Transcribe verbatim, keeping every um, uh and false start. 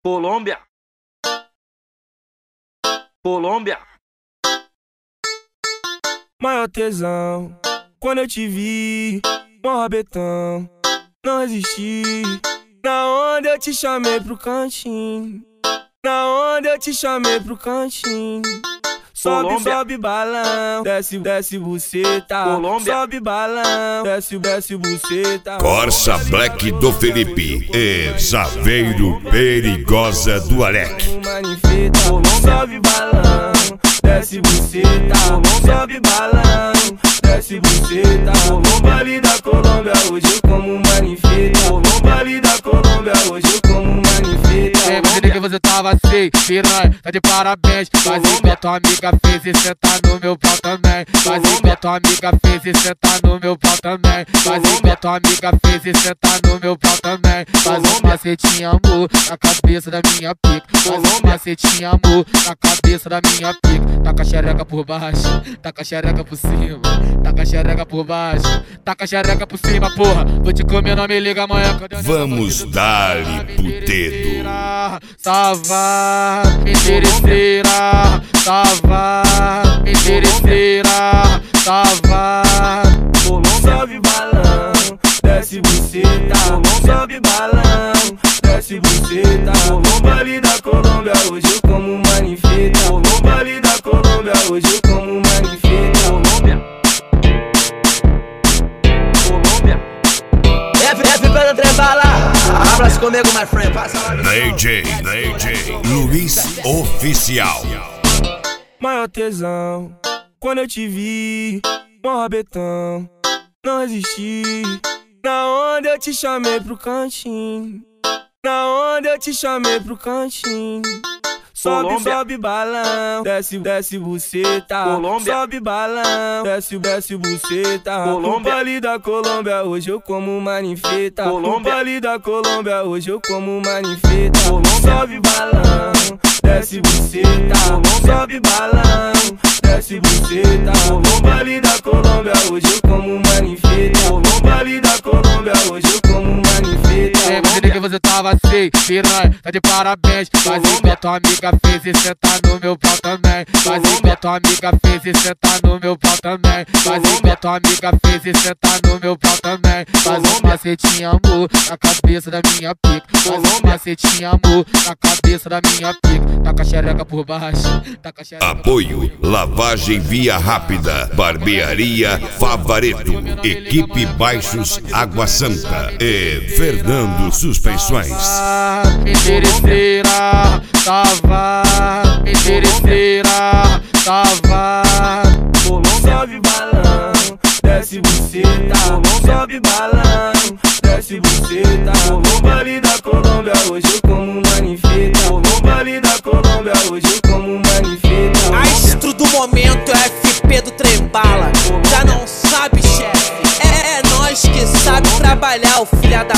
Colômbia, Colômbia. Maior tesão, quando eu te vi, mó rabetão, não resisti. Na onda eu te chamei pro cantinho, na onda eu te chamei pro cantinho. Sobe, Colômbia. sobe balão, desce, desce buceta. Colômbia. Sobe balão, desce, desce buceta. Corsa Black do Felipe e Zaveiro Perigosa do Alec. Manifesta, sobe balão, desce buceta. Sobe balão, desce buceta. No baile da Colômbia hoje eu como manifesta. No baile da Colômbia hoje eu como manifesta. É, mas que você tava assim, piranha, tá de parabéns. Faz isso que a tua amiga fez e cê tá no meu pau também. Faz isso que a tua amiga fez e cê tá no meu pau também. Faz isso que a tua amiga fez e cê tá no meu pau também. Faz um macetinho, amor, na cabeça da minha pica. Faz um macetinho, amor, na cabeça da minha pica. Taca a xereca por baixo, taca a xereca por cima. Taca a xereca por baixo, taca a xereca por cima, porra. Vou te comer, não me liga amanhã. Vamos dar-lhe pro dedo. Salva, me interesseira, salva, me interesseira, salva. Sobe balão, desce buceta. Sobe balão, desce buceta. No baile da Colômbia hoje eu como manifesta. No baile da Colômbia hoje eu como manifesta. Colômbia, Colômbia. F F pelo Trembala. Abraço comigo, my friend. Passa lá. D J, D J Luiz Oficial. Maior tesão, quando eu te vi, mó rabetão, não resisti. Na onda eu te chamei pro cantinho, na onda eu te chamei pro cantinho. Sobe, Colômbia. sobe balão, desce, desce buceta. Colômbia. Sobe balão, desce, desce buceta. No Colômbia. baile da Colômbia hoje eu como manifesta. No Colômbia. baile da Colômbia hoje eu como manifesta. Colômbia. Sobe balão, desce buceta. Sobe balão, desce buceta. No baile da Colômbia hoje eu como manifesta. No baile da Colômbia hoje eu como manifesta. É, mas que você tava assim, piranha, tá de parabéns. Faz isso que a tua amiga fez e cê tá no meu pau também. Faz isso que a tua amiga fez e cê tá no meu pau também. Faz isso que a tua amiga fez e cê tá no meu pau também. Faz um macetinho, amor, na cabeça da minha pica. Faz um macetinho, amor, na cabeça da minha pica. Taca a xereca por baixo, taca a xereca. Apoio Lavagem Via Rápida, Barbearia Favareto, Equipe Baixos Água Santa e Fernando Suspensões. Me interesseira, salva, me interesseira, salva. Sobe balão, desce buceta. Sobe balão, desce buceta. No baile da Colômbia hoje eu como manifesta. No baile da Colômbia hoje eu como manifesta. Astro do momento é F P do Trembala. Já não sabe, chefe? É, é nós que sabe trabalhar, o filha da